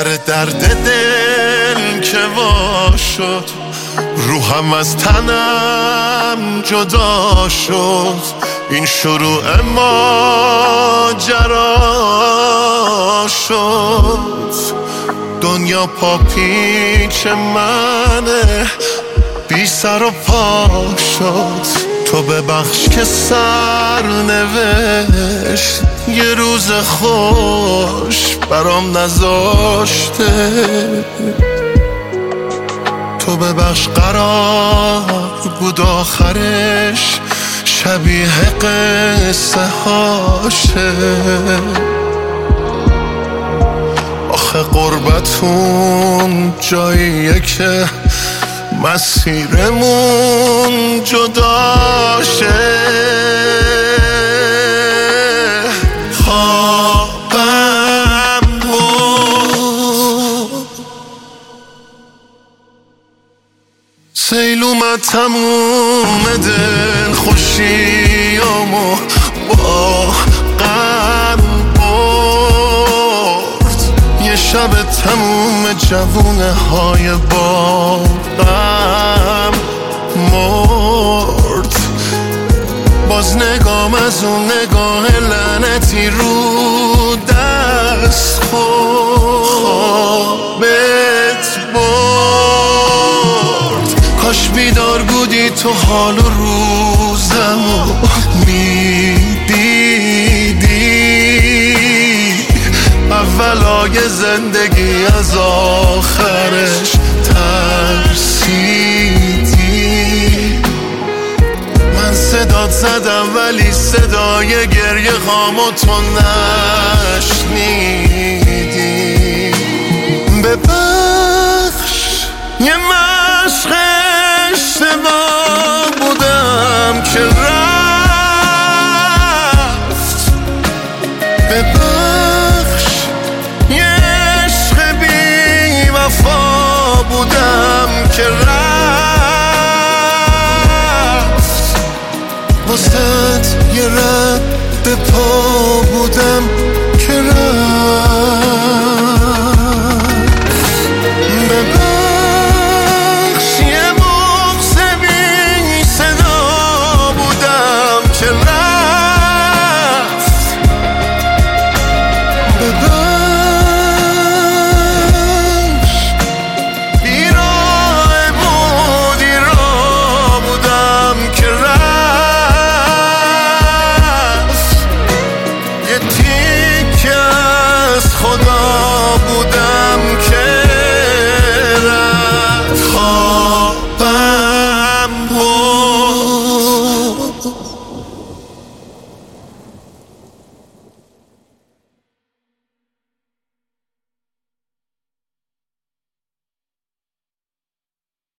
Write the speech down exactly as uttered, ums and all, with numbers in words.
سر درد دل که وا شد، روحم از تنم جدا شد. این شروع ماجرا شد. دنیا پا پیچ منه، بی سر و پا شد. تو ببخش که سرنوشت یه روز خوش برام نذاشته. تو ببخش قرار بود آخرش شبیه قصه هاشه. آخه قربتون جاییه که مسیرمون جداشه. خوابم بود سیل اومد تموم دل خوشیامو با غم برد. یه شب تموم جوونه های باغم مرد. باز نگام از اون نگاه لعنتی رو دست خوابت برد. کاش بیدار بودی تو حال و روزمو میدیدی. اولای زندگی از آخرش ترسیدی. من صدات زدم ولی صدای گریه هامو تو نشنیدی. ببخش یه مشق اشتباه بودم که رفت. ببخش یه عشق بی وفا بودم که رفت. واسه یه رد پا بودم